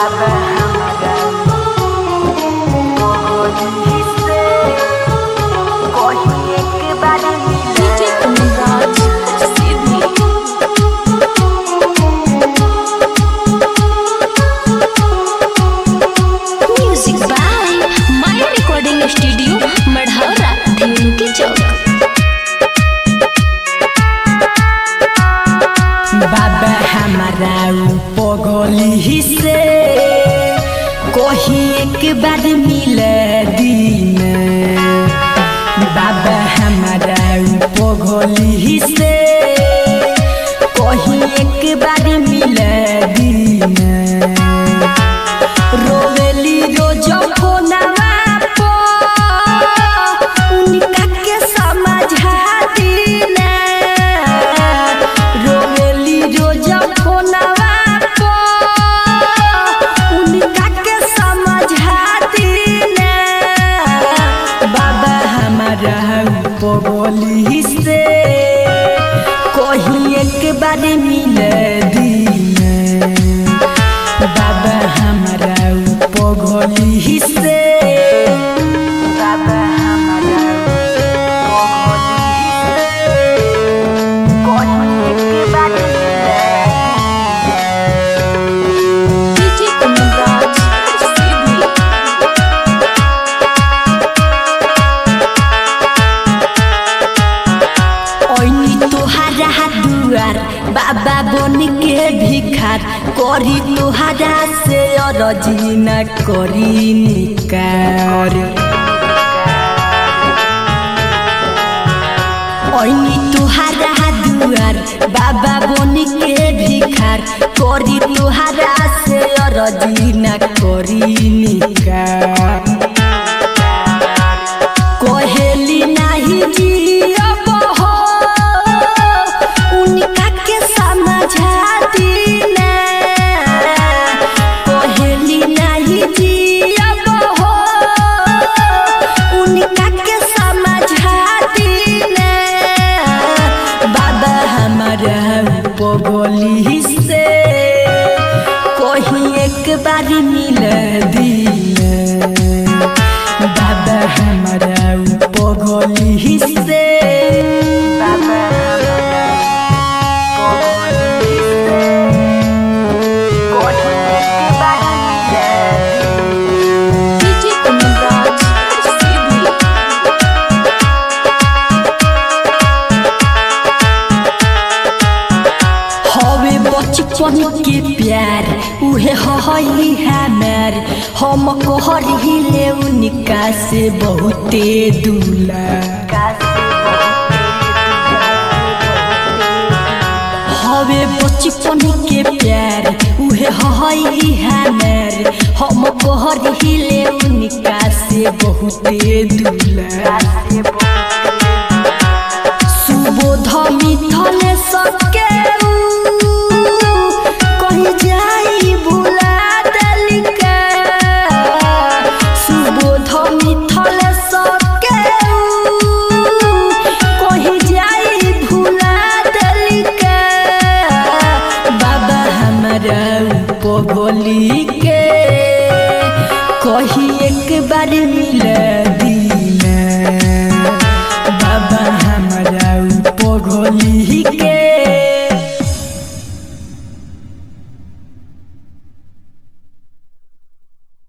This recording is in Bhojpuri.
बाबा हमारा पगली से कहीं एक बार मिले दिन। बाबा हमारा पगली से कहीं एक बार मिले दिन। रोवेली रोज फोनवा उनका के समझा दीना। रोवेली रोज फोनवा उनका के समझा दीना। बाबा हमारा पगली से कहीं एक बार मिले दिन। बाबा हमारा पगली से बाबा बन के भिखार करी तुहरा से अरजी न करी निकार। ओइनी तुहरा दुआर बाबा बन के भिखार करी तुहरा से अरजी न करी निकार। कहेली नहीं जियब हो उनका के समझा दीना। कहेली नहीं जियब हो उनका के समझा दीना। बाबा हमारा पगली से कहीं एक बार मिले दिन। बाबा हमारा पगली से बचपन के प्यार उहे हई हमार। हम कहले उनका से बहुते दूला। हवे बचपन के प्यार उहे हई हमार। हम कहले उनका से बहुते दूला। सुबोध मिथल सके कहीं जाई भुला दलिका। सुबोध मिथल सके कहीं जाई भुला दलिका। बाबा हमारा पगली के कहीं एक बार मिले